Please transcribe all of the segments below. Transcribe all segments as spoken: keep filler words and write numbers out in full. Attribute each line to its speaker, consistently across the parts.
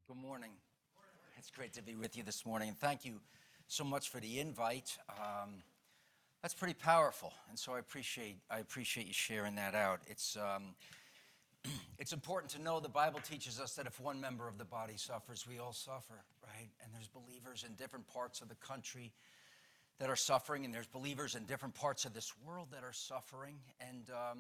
Speaker 1: Good morning. It's great to be with you this morning, and thank you so much for the invite. Um, that's pretty powerful, and so I appreciate I appreciate you sharing that out. It's um, it's important to know the Bible teaches us that if one member of the body suffers, we all suffer, right? And there's believers in different parts of the country that are suffering, and there's believers in different parts of this world that are suffering, and um,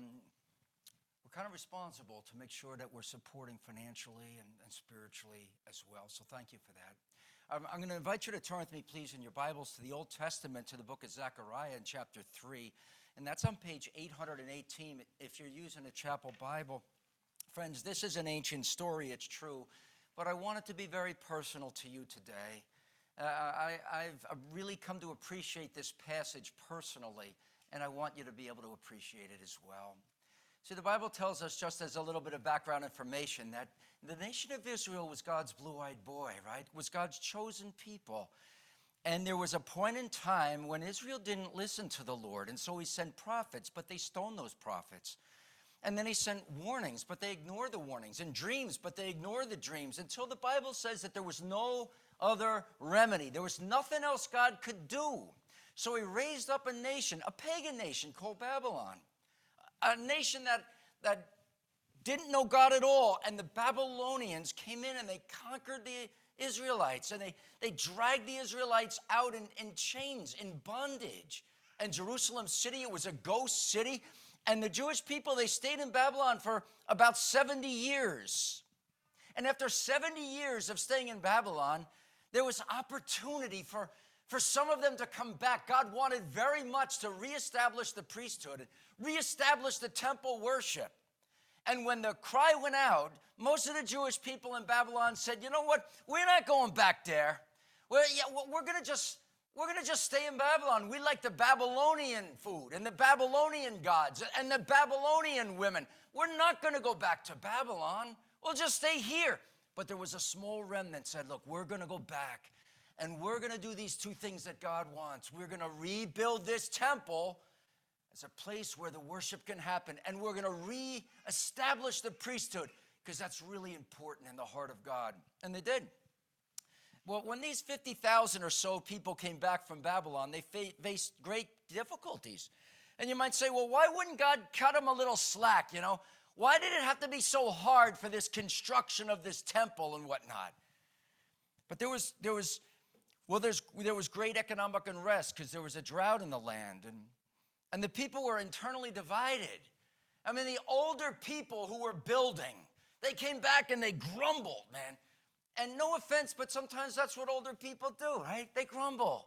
Speaker 1: we're kind of responsible to make sure that we're supporting financially and, and spiritually as well. So thank you for that. Um, I'm going to invite you to turn with me, please, in your Bibles to the Old Testament, to the book of Zechariah in chapter three. And that's on page eight hundred eighteen if you're using a chapel Bible. Friends, this is an ancient story, it's true, but I want it to be very personal to you today. Uh, I, I've really come to appreciate this passage personally, and I want you to be able to appreciate it as well. See, the Bible tells us, just as a little bit of background information, that the nation of Israel was God's blue-eyed boy, right? Was God's chosen people. And there was a point in time when Israel didn't listen to the Lord, and so he sent prophets, but they stoned those prophets. And then he sent warnings, but they ignored the warnings, and dreams, but they ignored the dreams, until the Bible says that there was no other remedy. There was nothing else God could do. So he raised up a nation, a pagan nation called Babylon. A nation that, that didn't know God at all. And the Babylonians came in and they conquered the Israelites. And they, they dragged the Israelites out in, in chains, in bondage. And Jerusalem city, it was a ghost city. And the Jewish people, they stayed in Babylon for about seventy years. And after seventy years of staying in Babylon, there was opportunity for For some of them to come back. God wanted very much to reestablish the priesthood, reestablish the temple worship. And when the cry went out, most of the Jewish people in Babylon said, you know what, we're not going back there. We're, yeah, we're going to just we're going to just stay in Babylon. We like the Babylonian food and the Babylonian gods and the Babylonian women. We're not going to go back to Babylon. We'll just stay here. But there was a small remnant that said, look, we're going to go back. And we're going to do these two things that God wants. We're going to rebuild this temple as a place where the worship can happen. And we're going to reestablish the priesthood, because that's really important in the heart of God. And they did. Well, when these fifty thousand or so people came back from Babylon, they fa- faced great difficulties. And you might say, well, why wouldn't God cut them a little slack, you know? Why did it have to be so hard for this construction of this temple and whatnot? But there was, there was, Well, there's, there was great economic unrest because there was a drought in the land, and, and the people were internally divided. I mean, the older people who were building, they came back and they grumbled, man. And no offense, but sometimes that's what older people do, right? They grumble.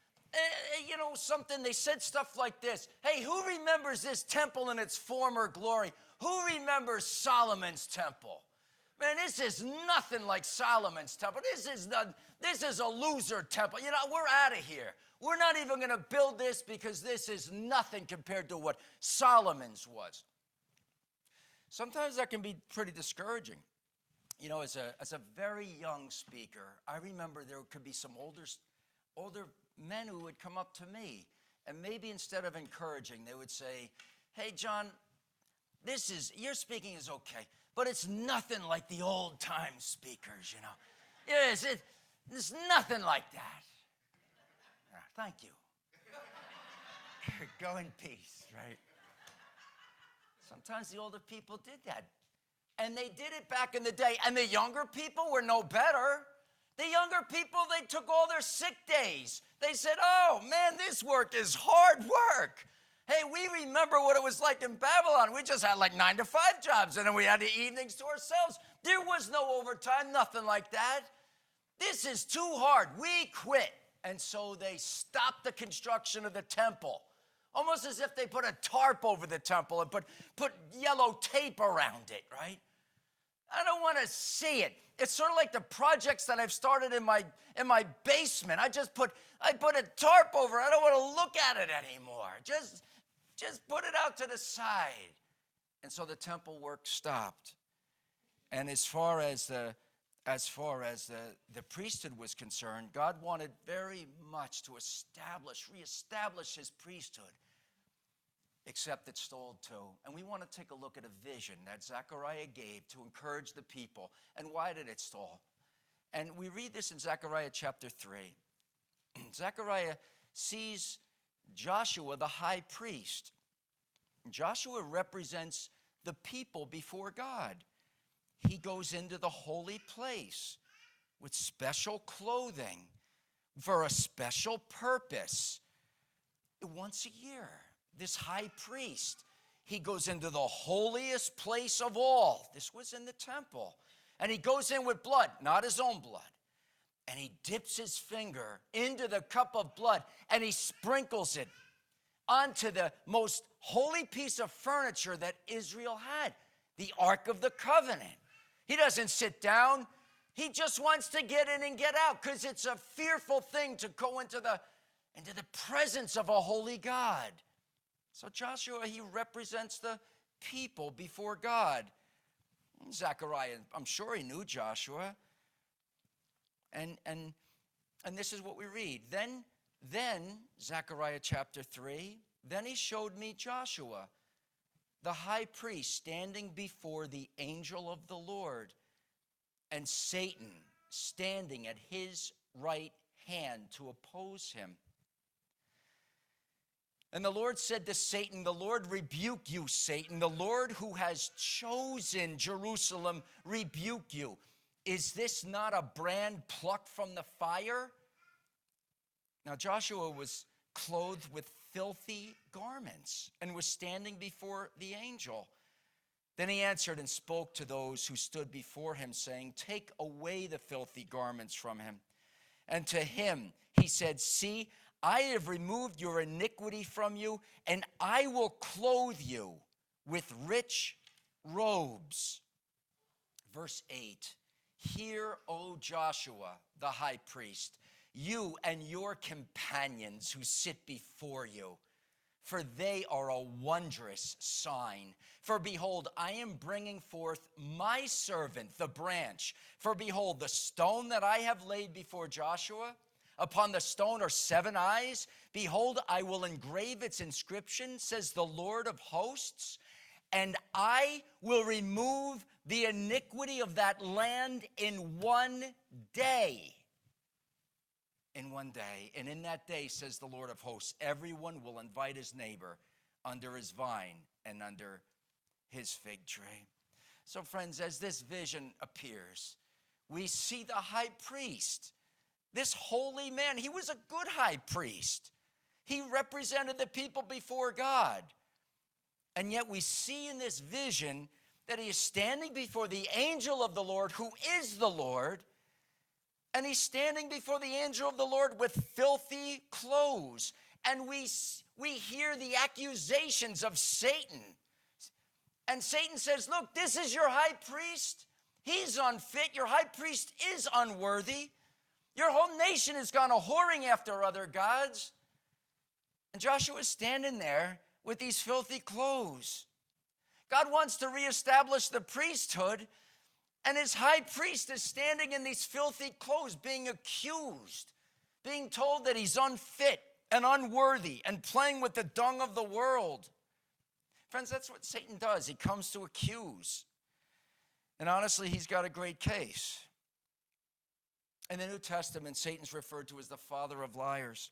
Speaker 1: Eh, you know, something, they said stuff like this. Hey, who remembers this temple in its former glory? Who remembers Solomon's temple? Man, this is nothing like Solomon's temple. This is not, this is a loser temple. You know, we're out of here. We're not even going to build this because this is nothing compared to what Solomon's was. Sometimes that can be pretty discouraging. You know, as a, as a very young speaker, I remember there could be some older, older men who would come up to me, and maybe instead of encouraging, they would say, hey, John, this is, your speaking is okay, but it's nothing like the old time speakers, you know. Yes, it, it's nothing like that. Ah, thank you. Go in peace, right? Sometimes the older people did that. And they did it back in the day. And the younger people were no better. The younger people, they took all their sick days. They said, oh, man, this work is hard work. Hey, we remember what it was like in Babylon. We just had like nine to five jobs, and then we had the evenings to ourselves. There was no overtime, nothing like that. This is too hard. We quit. And so they stopped the construction of the temple, almost as if they put a tarp over the temple and put, put yellow tape around it, right? I don't want to see it. It's sort of like the projects that I've started in my in my basement. I just put I put a tarp over it. I don't want to look at it anymore. Just Just put it out to the side. And so the temple work stopped. And as far as the as far as the, the priesthood was concerned, God wanted very much to establish, reestablish his priesthood, except it stalled too. And we want to take a look at a vision that Zechariah gave to encourage the people. And why did it stall? And we read this in Zechariah chapter three. Zechariah sees Joshua, the high priest. Joshua represents the people before God. He goes into the holy place with special clothing for a special purpose. Once a year, this high priest, he goes into the holiest place of all. This was in the temple. And he goes in with blood, not his own blood. And he dips his finger into the cup of blood and he sprinkles it onto the most holy piece of furniture that Israel had, the Ark of the Covenant. He doesn't sit down. He just wants to get in and get out because it's a fearful thing to go into the, into the presence of a holy God. So Joshua, he represents the people before God. Zechariah, I'm sure he knew Joshua. And, and, and this is what we read. Then, then, Zechariah chapter three, then he showed me Joshua, the high priest, standing before the angel of the Lord, and Satan standing at his right hand to oppose him. And the Lord said to Satan, the Lord rebuke you, Satan. The Lord who has chosen Jerusalem rebuke you. Is this not a brand plucked from the fire? Now Joshua was clothed with filthy garments and was standing before the angel. Then he answered and spoke to those who stood before him, saying, take away the filthy garments from him. And to him he said, see, I have removed your iniquity from you, and I will clothe you with rich robes. Verse eight, hear, O Joshua, the high priest, you and your companions who sit before you, for they are a wondrous sign. For behold, I am bringing forth my servant, the branch. For behold, the stone that I have laid before Joshua, upon the stone are seven eyes. Behold, I will engrave its inscription, says the Lord of hosts, and I will remove the iniquity of that land in one day. In one day. And in that day, says the Lord of hosts, everyone will invite his neighbor under his vine and under his fig tree. So friends, as this vision appears, we see the high priest, this holy man. He was a good high priest. He represented the people before God. And yet we see in this vision that he is standing before the angel of the Lord, who is the Lord, and he's standing before the angel of the Lord with filthy clothes. And we, we hear the accusations of Satan. And Satan says, look, this is your high priest. He's unfit. Your high priest is unworthy. Your whole nation has gone a-whoring after other gods. And Joshua is standing there with these filthy clothes. God wants to reestablish the priesthood, and his high priest is standing in these filthy clothes, being accused, being told that he's unfit and unworthy and playing with the dung of the world. Friends, that's what Satan does. He comes to accuse. And honestly, he's got a great case. In the New Testament, Satan's referred to as the father of liars.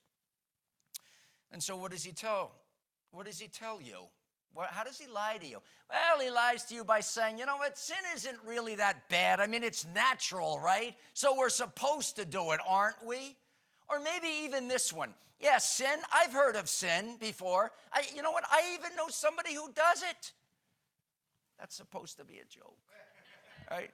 Speaker 1: And so what does he tell? What does he tell you? What, how does he lie to you? Well, he lies to you by saying, you know what, sin isn't really that bad. I mean, it's natural, right? So we're supposed to do it, aren't we? Or maybe even this one. Yeah, sin, I've heard of sin before. I, you know what, I even know somebody who does it. That's supposed to be a joke, right?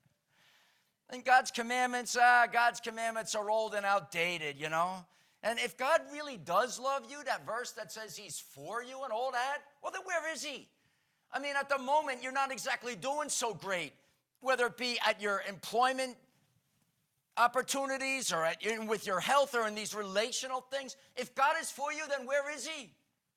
Speaker 1: And God's commandments, ah, God's commandments are old and outdated, you know? And if God really does love you, that verse that says he's for you and all that, well, then where is he? I mean, at the moment, you're not exactly doing so great, whether it be at your employment opportunities or at, in, with your health or in these relational things. If God is for you, then where is he?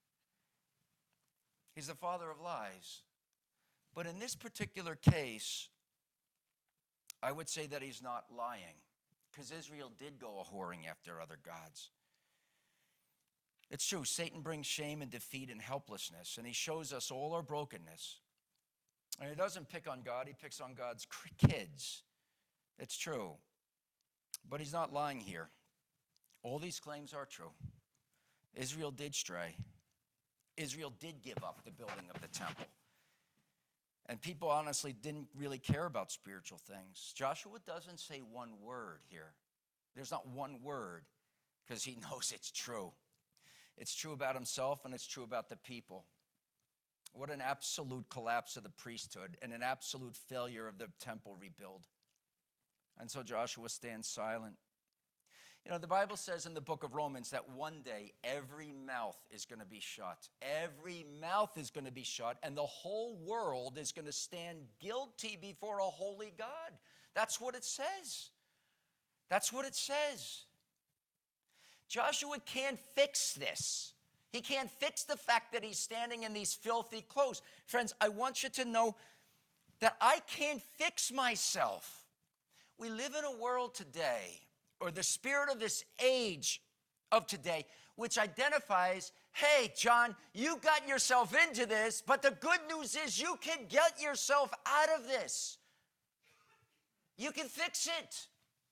Speaker 1: He's the father of lies. But in this particular case, I would say that he's not lying, because Israel did go a-whoring after other gods. It's true, Satan brings shame and defeat and helplessness, and he shows us all our brokenness. And he doesn't pick on God, he picks on God's kids. It's true. But he's not lying here. All these claims are true. Israel did stray. Israel did give up the building of the temple. And people honestly didn't really care about spiritual things. Joshua doesn't say one word here. There's not one word because he knows it's true. It's true about himself and it's true about the people. What an absolute collapse of the priesthood and an absolute failure of the temple rebuild. And so Joshua stands silent. You know, the Bible says in the book of Romans that one day every mouth is going to be shut. Every mouth is going to be shut, and the whole world is going to stand guilty before a holy God. That's what it says. That's what it says. Joshua can't fix this. He can't fix the fact that he's standing in these filthy clothes. Friends, I want you to know that I can't fix myself. We live in a world today, or the spirit of this age of today, which identifies, hey, John, you got yourself into this, but the good news is you can get yourself out of this. You can fix it.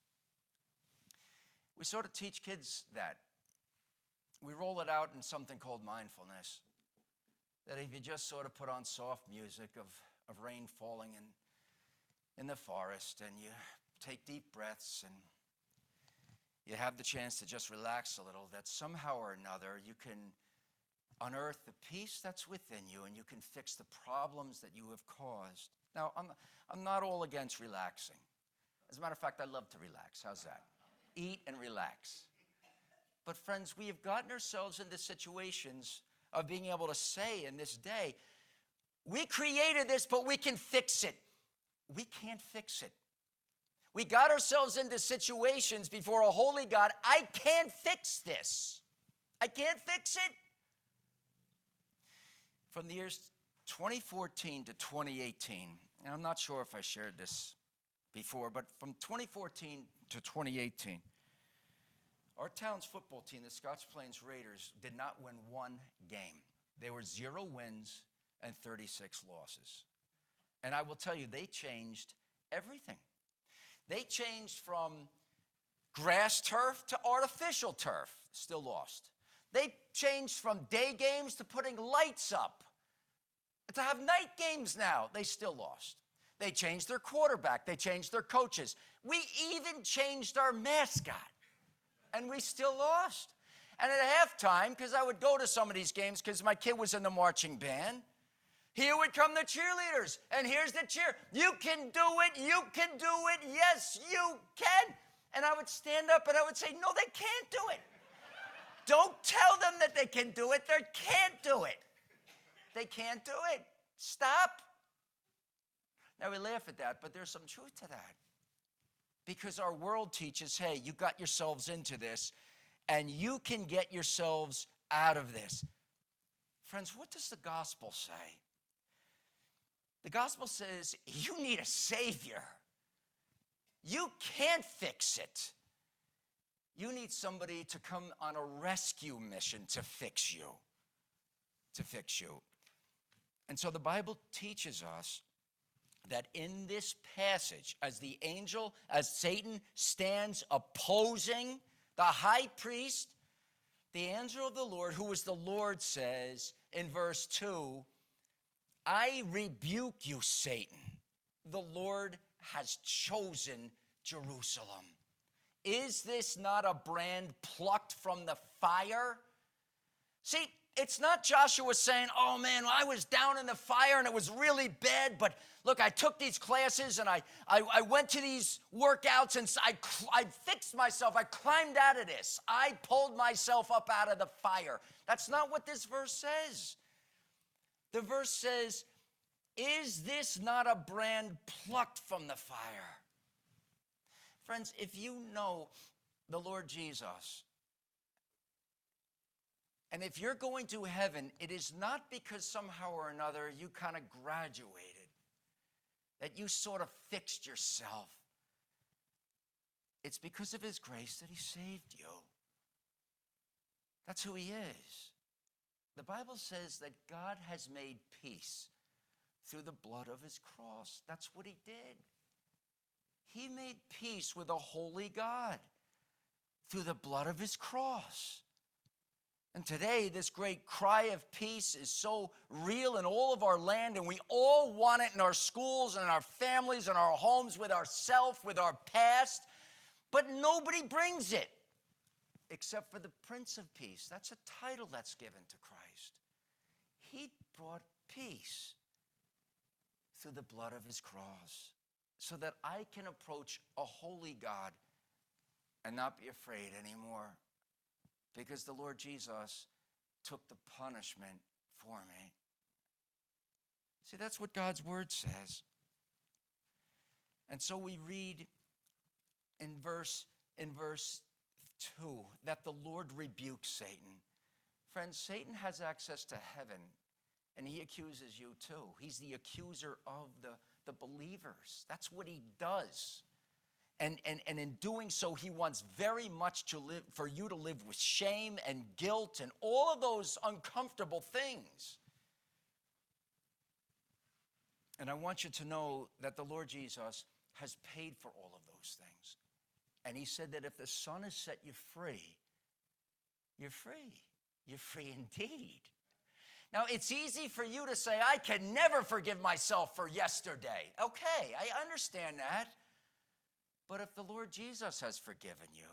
Speaker 1: We sort of teach kids that. We roll it out in something called mindfulness. That if you just sort of put on soft music of, of rain falling in, in the forest, and you take deep breaths, and you have the chance to just relax a little, that somehow or another you can unearth the peace that's within you, and you can fix the problems that you have caused. Now, I'm, I'm not all against relaxing. As a matter of fact, I love to relax. How's that? Eat and relax. But friends, we have gotten ourselves into situations of being able to say in this day, we created this, but we can fix it. We can't fix it. We got ourselves into situations before a holy God. I can't fix this. I can't fix it. From the years twenty fourteen to twenty eighteen, and I'm not sure if I shared this before, but from twenty fourteen to twenty eighteen, our town's football team, the Scotch Plains Raiders, did not win one game. There were zero wins and thirty-six losses. And I will tell you, they changed everything. They changed from grass turf to artificial turf, still lost. They changed from day games to putting lights up, to have night games now. They still lost. They changed their quarterback. They changed their coaches. We even changed our mascot, and we still lost. And at halftime, because I would go to some of these games because my kid was in the marching band, here would come the cheerleaders, and here's the cheer. You can do it. You can do it. Yes, you can. And I would stand up and I would say, no, they can't do it. Don't tell them that they can do it. They can't do it. They can't do it. Stop. Now, we laugh at that, but there's some truth to that. Because our world teaches, hey, you got yourselves into this, and you can get yourselves out of this. Friends, what does the gospel say? The gospel says you need a savior. You can't fix it. You need somebody to come on a rescue mission to fix you. To fix you. And so the Bible teaches us that in this passage, as the angel, as Satan stands opposing the high priest, the angel of the Lord, who is the Lord, says in verse two, I rebuke you, Satan. The Lord has chosen Jerusalem. Is this not a brand plucked from the fire? See, it's not Joshua saying, oh man, well, I was down in the fire and it was really bad, but look, I took these classes and I, I, I went to these workouts and I, I fixed myself. I climbed out of this. I pulled myself up out of the fire. That's not what this verse says. The verse says, is this not a brand plucked from the fire? Friends, if you know the Lord Jesus, and if you're going to heaven, it is not because somehow or another you kind of graduated, that you sort of fixed yourself. It's because of his grace that he saved you. That's who he is. The Bible says that God has made peace through the blood of his cross. That's what he did. He made peace with a holy God through the blood of his cross. And today, this great cry of peace is so real in all of our land, and we all want it in our schools and in our families and our homes, with ourself, with our past, but nobody brings it except for the Prince of Peace. That's a title that's given to Christ. He brought peace through the blood of his cross so that I can approach a holy God and not be afraid anymore, because the Lord Jesus took the punishment for me. See, that's what God's word says. And so we read in verse, in verse two that the Lord rebukes Satan. Friends, Satan has access to heaven, and he accuses you too. He's the accuser of the, the believers. That's what he does. And, and, and in doing so, he wants very much to live, for you to live with shame and guilt and all of those uncomfortable things. And I want you to know that the Lord Jesus has paid for all of those things. And he said that if the Son has set you free, you're free. You're free indeed. Now, it's easy for you to say, I can never forgive myself for yesterday. Okay, I understand that. But if the Lord Jesus has forgiven you,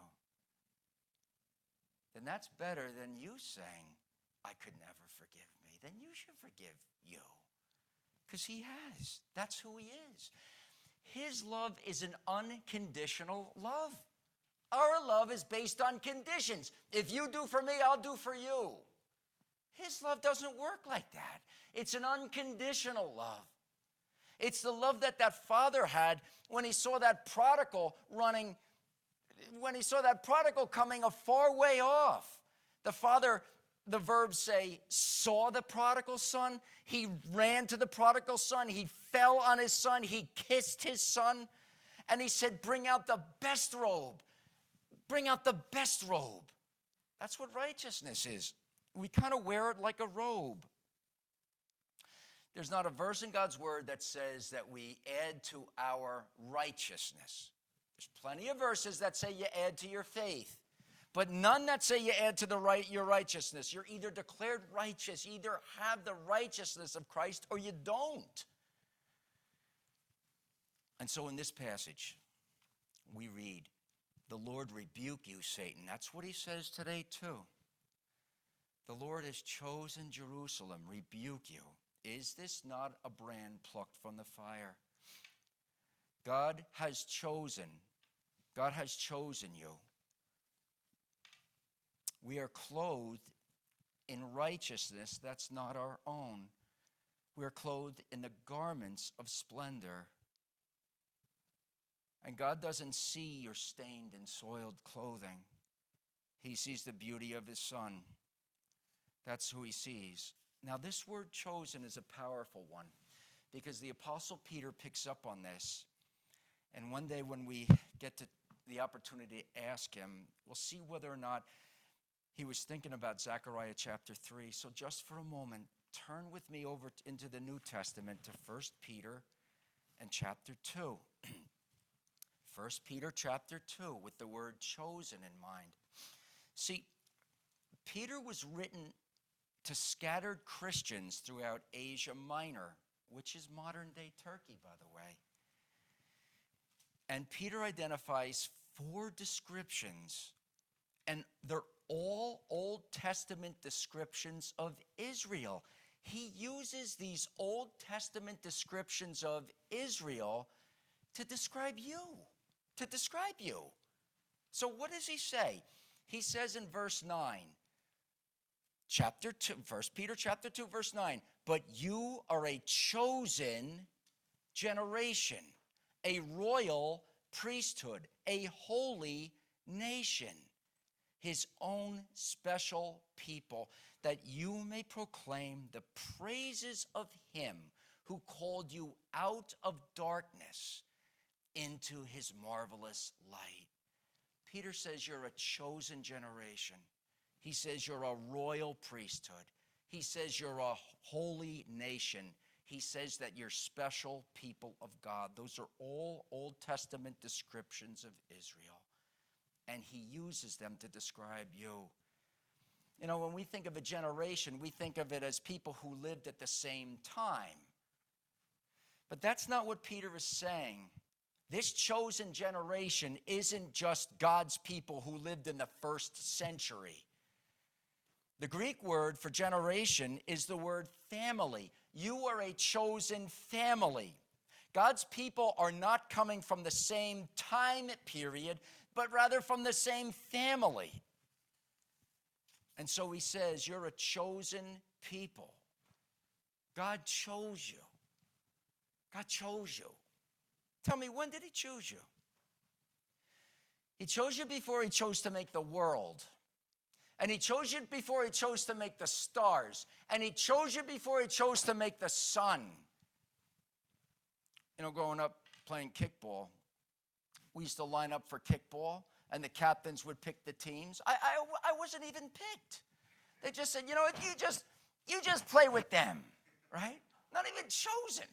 Speaker 1: then that's better than you saying, I could never forgive me. Then you should forgive you, because he has. That's who he is. His love is an unconditional love. Our love is based on conditions. If you do for me, I'll do for you. His love doesn't work like that. It's an unconditional love. It's the love that that father had when he saw that prodigal running, when he saw that prodigal coming a far way off. The father, the verbs say, saw the prodigal son. He ran to the prodigal son. He fell on his son. He kissed his son. And he said, bring out the best robe. Bring out the best robe. That's what righteousness is. We kind of wear it like a robe. There's not a verse in God's word that says that we add to our righteousness. There's plenty of verses that say you add to your faith, but none that say you add to the right your righteousness. You're either declared righteous, you either have the righteousness of Christ, or you don't. And so in this passage, we read, the Lord rebuke you, Satan. That's what he says today too. The Lord has chosen Jerusalem, rebuke you. Is this not a brand plucked from the fire? God has chosen, God has chosen you. We are clothed in righteousness that's not our own. We are clothed in the garments of splendor. And God doesn't see your stained and soiled clothing. He sees the beauty of his Son. That's who he sees. Now, this word chosen is a powerful one, because the Apostle Peter picks up on this. And one day when we get to the opportunity to ask him, we'll see whether or not he was thinking about Zechariah chapter three. So just for a moment, turn with me over into the New Testament to First Peter and chapter two. First Peter chapter two, with the word chosen in mind. See, Peter was written to scattered Christians throughout Asia Minor, which is modern-day Turkey, by the way. And Peter identifies four descriptions, and they're all Old Testament descriptions of Israel. He uses these Old Testament descriptions of Israel to describe you, to describe you. So what does he say? He says in verse nine, Chapter two, First Peter chapter two, verse nine, but you are a chosen generation, a royal priesthood, a holy nation, his own special people, that you may proclaim the praises of him who called you out of darkness into his marvelous light. Peter says you're a chosen generation. He says you're a royal priesthood. He says you're a holy nation. He says that you're special people of God. Those are all Old Testament descriptions of Israel. And he uses them to describe you. You know, when we think of a generation, we think of it as people who lived at the same time. But that's not what Peter is saying. This chosen generation isn't just God's people who lived in the first century. The Greek word for generation is the word family. You are a chosen family. God's people are not coming from the same time period, but rather from the same family. And so he says, you're a chosen people. God chose you. God chose you. Tell me, when did he choose you? He chose you before he chose to make the world. And he chose you before he chose to make the stars. And he chose you before he chose to make the sun. You know, growing up playing kickball, we used to line up for kickball, and the captains would pick the teams. I, I, I wasn't even picked. They just said, you know what, you just, you just play with them, right? Not even chosen.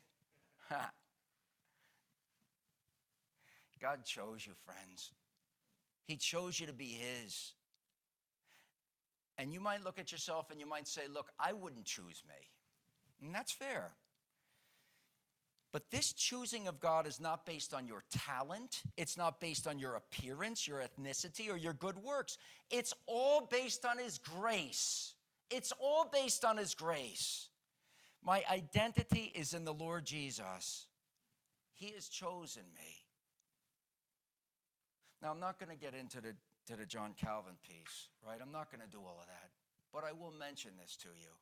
Speaker 1: God chose you, friends. He chose you to be his. And you might look at yourself and you might say, look, I wouldn't choose me. And that's fair. But this choosing of God is not based on your talent. It's not based on your appearance, your ethnicity, or your good works. It's all based on his grace. It's all based on his grace. My identity is in the Lord Jesus. He has chosen me. Now, I'm not going to get into the, to the John Calvin piece, right? I'm not going to do all of that. But I will mention this to you.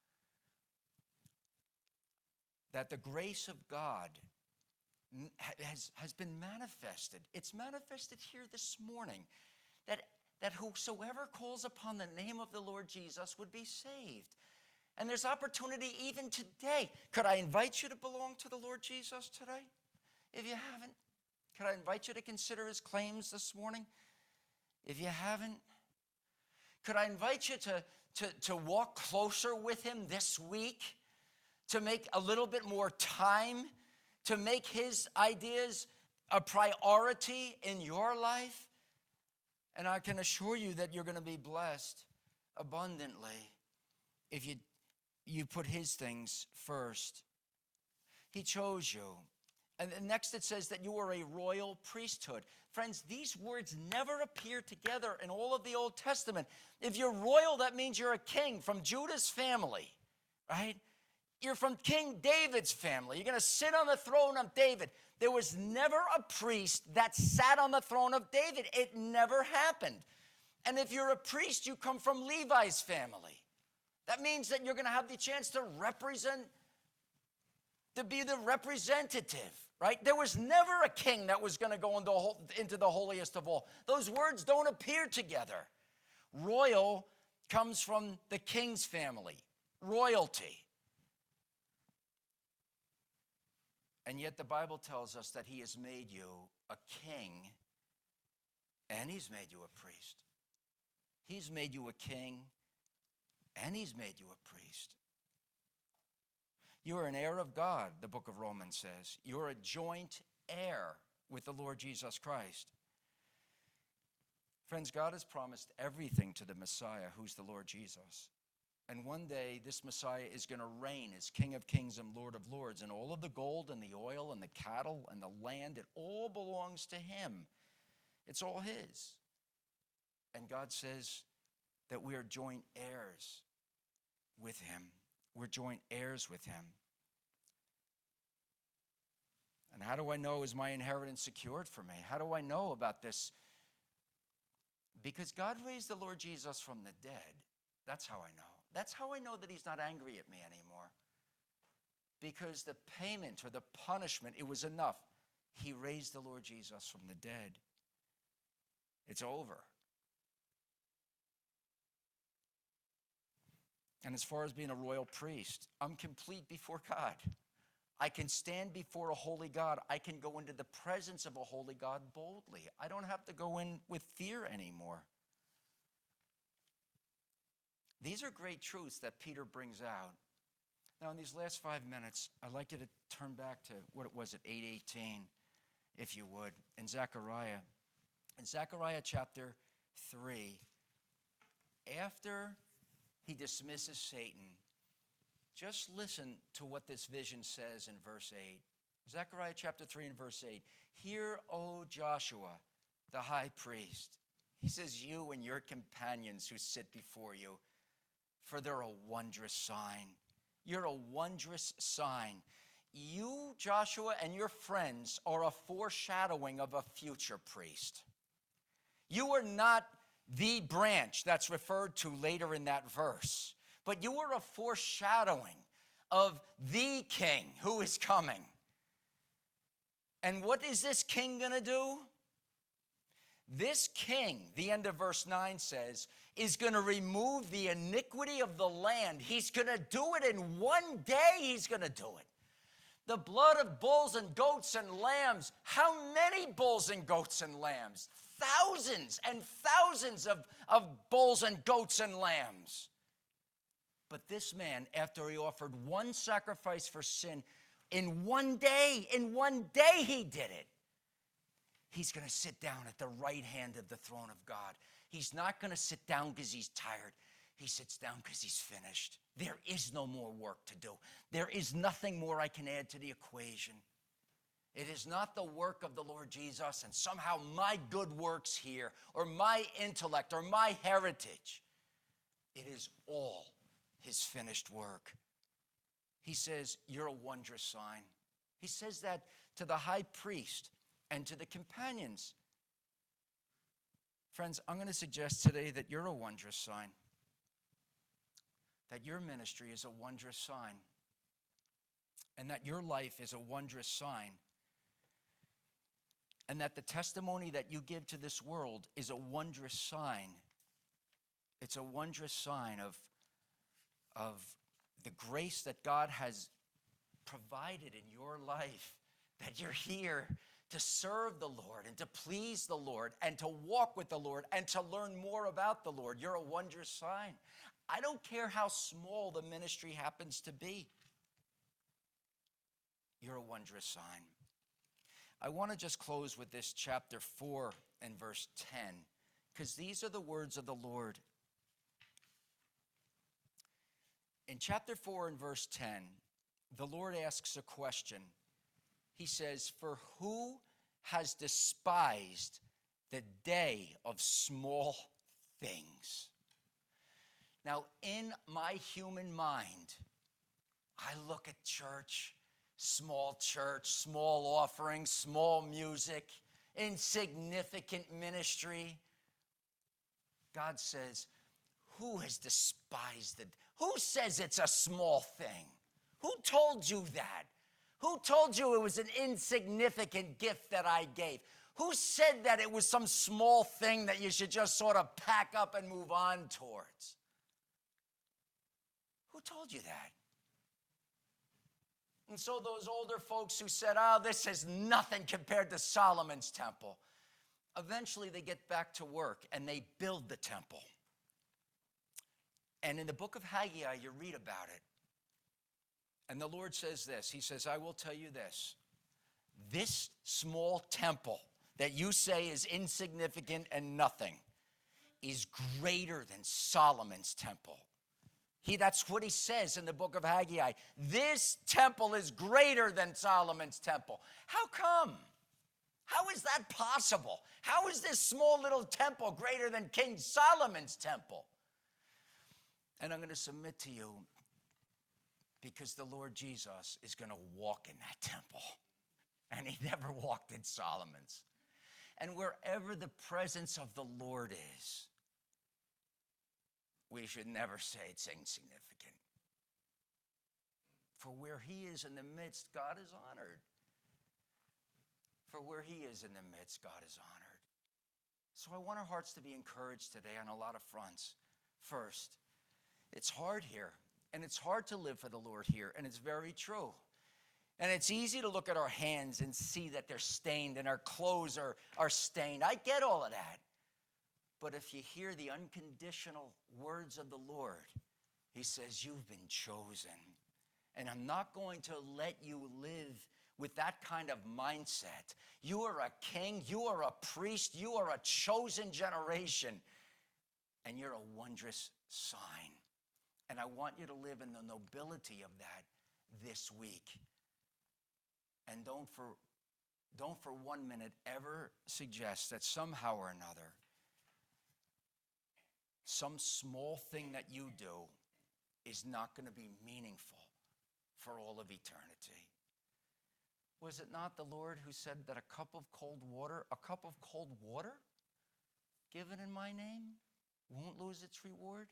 Speaker 1: That the grace of God has, has been manifested. It's manifested here this morning. That, that whosoever calls upon the name of the Lord Jesus would be saved. And there's opportunity even today. Could I invite you to belong to the Lord Jesus today? If you haven't, could I invite you to consider his claims this morning? If you haven't, could I invite you to, to, to walk closer with him this week? To make a little bit more time, to make his ideas a priority in your life? And I can assure you that you're going to be blessed abundantly if you, you put his things first. He chose you. And then next it says that you are a royal priesthood. Friends, these words never appear together in all of the Old Testament. If you're royal, that means you're a king from Judah's family, right? You're from King David's family. You're going to sit on the throne of David. There was never a priest that sat on the throne of David. It never happened. And if you're a priest, you come from Levi's family. That means that you're going to have the chance to represent, to be the representative, right? There was never a king that was going to go into, into the holiest of all. Those words don't appear together. Royal comes from the king's family, royalty. And yet the Bible tells us that he has made you a king and he's made you a priest. He's made you a king and he's made you a priest. You are an heir of God, the book of Romans says. You're a joint heir with the Lord Jesus Christ. Friends, God has promised everything to the Messiah, who's the Lord Jesus. And one day, this Messiah is going to reign as King of Kings and Lord of Lords. And all of the gold and the oil and the cattle and the land, it all belongs to him. It's all his. And God says that we are joint heirs with him. We're joint heirs with him. And how do I know, is my inheritance secured for me? How do I know about this? Because God raised the Lord Jesus from the dead. That's how I know. That's how I know that he's not angry at me anymore. Because the payment or the punishment, it was enough. He raised the Lord Jesus from the dead. It's over. And as far as being a royal priest, I'm complete before God. I can stand before a holy God. I can go into the presence of a holy God boldly. I don't have to go in with fear anymore. These are great truths that Peter brings out. Now, in these last five minutes, I'd like you to turn back to what it was at eight eighteen, if you would, in Zechariah. In Zechariah chapter three, after he dismisses Satan, just listen to what this vision says in verse eight. Zechariah chapter three and verse eight. Hear, O Joshua, the high priest. He says, you and your companions who sit before you, for they're a wondrous sign. You're a wondrous sign. You, Joshua, and your friends are a foreshadowing of a future priest. You are not the branch that's referred to later in that verse, but you are a foreshadowing of the king who is coming. And what is this king going to do? This king, the end of verse nine says, is going to remove the iniquity of the land. He's going to do it in one day. He's going to do it. The blood of bulls and goats and lambs. How many bulls and goats and lambs? Thousands and thousands of, of bulls and goats and lambs. But this man, after he offered one sacrifice for sin, in one day, in one day he did it. He's going to sit down at the right hand of the throne of God. He's not going to sit down because he's tired. He sits down because he's finished. There is no more work to do. There is nothing more I can add to the equation. It is not the work of the Lord Jesus and somehow my good works here or my intellect or my heritage. It is all his finished work. He says, you're a wondrous sign. He says that to the high priest and to the companions. Friends, I'm going to suggest today that you're a wondrous sign. That your ministry is a wondrous sign. And that your life is a wondrous sign. And that the testimony that you give to this world is a wondrous sign. It's a wondrous sign of, of the grace that God has provided in your life. That you're here to serve the Lord and to please the Lord and to walk with the Lord and to learn more about the Lord. You're a wondrous sign. I don't care how small the ministry happens to be. You're a wondrous sign. I want to just close with this chapter four and verse ten, because these are the words of the Lord. In chapter four and verse ten, the Lord asks a question. He says, for who has despised the day of small things? Now, in my human mind, I look at church, small church, small offerings, small music, insignificant ministry. God says, who has despised it? Who says it's a small thing? Who told you that? Who told you it was an insignificant gift that I gave? Who said that it was some small thing that you should just sort of pack up and move on towards? Who told you that? And so those older folks who said, oh, this is nothing compared to Solomon's temple, eventually they get back to work and they build the temple. And in the book of Haggai, you read about it. And the Lord says this. He says, I will tell you this. This small temple that you say is insignificant and nothing is greater than Solomon's temple. He, that's what he says in the book of Haggai. This temple is greater than Solomon's temple. How come? How is that possible? How is this small little temple greater than King Solomon's temple? And I'm going to submit to you, because the Lord Jesus is going to walk in that temple. And he never walked in Solomon's. And wherever the presence of the Lord is, we should never say it's insignificant. For where he is in the midst, God is honored. For where he is in the midst, God is honored. So I want our hearts to be encouraged today on a lot of fronts. First, it's hard here. And it's hard to live for the Lord here, and it's very true. And it's easy to look at our hands and see that they're stained and our clothes are, are stained. I get all of that. But if you hear the unconditional words of the Lord, he says, you've been chosen. And I'm not going to let you live with that kind of mindset. You are a king, you are a priest, you are a chosen generation, and you're a wondrous sign. And I want you to live in the nobility of that this week. And don't for, don't for one minute ever suggest that somehow or another, some small thing that you do is not going to be meaningful for all of eternity. Was it not the Lord who said that a cup of cold water, a cup of cold water given in my name won't lose its reward?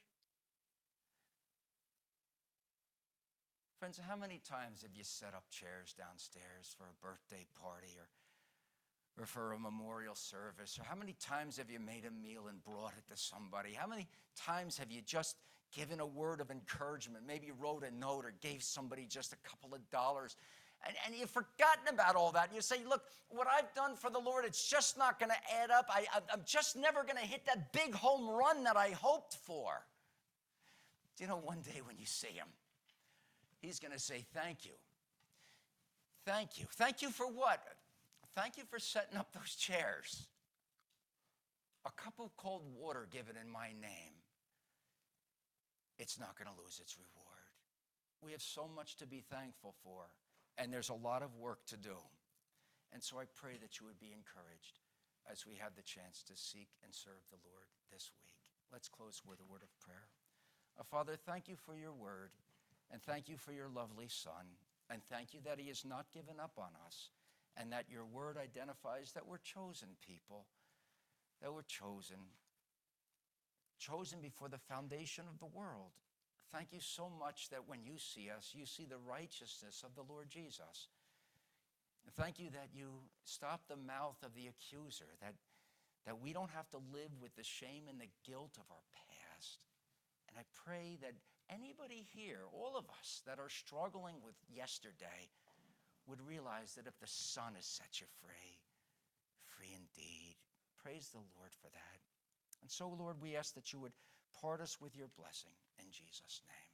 Speaker 1: Friends, how many times have you set up chairs downstairs for a birthday party or, or for a memorial service? Or how many times have you made a meal and brought it to somebody? How many times have you just given a word of encouragement, maybe wrote a note or gave somebody just a couple of dollars, and, and you've forgotten about all that? And you say, look, what I've done for the Lord, it's just not going to add up. I, I'm just never going to hit that big home run that I hoped for. Do you know, one day when you see him, he's going to say, thank you. Thank you. Thank you for what? Thank you for setting up those chairs. A cup of cold water given in my name. It's not going to lose its reward. We have so much to be thankful for, and there's a lot of work to do. And so I pray that you would be encouraged as we have the chance to seek and serve the Lord this week. Let's close with a word of prayer. Uh, Father, thank you for your word, and thank you for your lovely Son, and thank you that he has not given up on us, and that your word identifies that we're chosen people, that we're chosen. chosen before the foundation of the world. Thank you so much that when you see us, you see the righteousness of the Lord Jesus. And thank you that you stop the mouth of the accuser, that, that we don't have to live with the shame and the guilt of our past. And I pray that anybody here, all of us that are struggling with yesterday, would realize that if the Son has set you free, free indeed. Praise the Lord for that. And so, Lord, we ask that you would part us with your blessing in Jesus' name.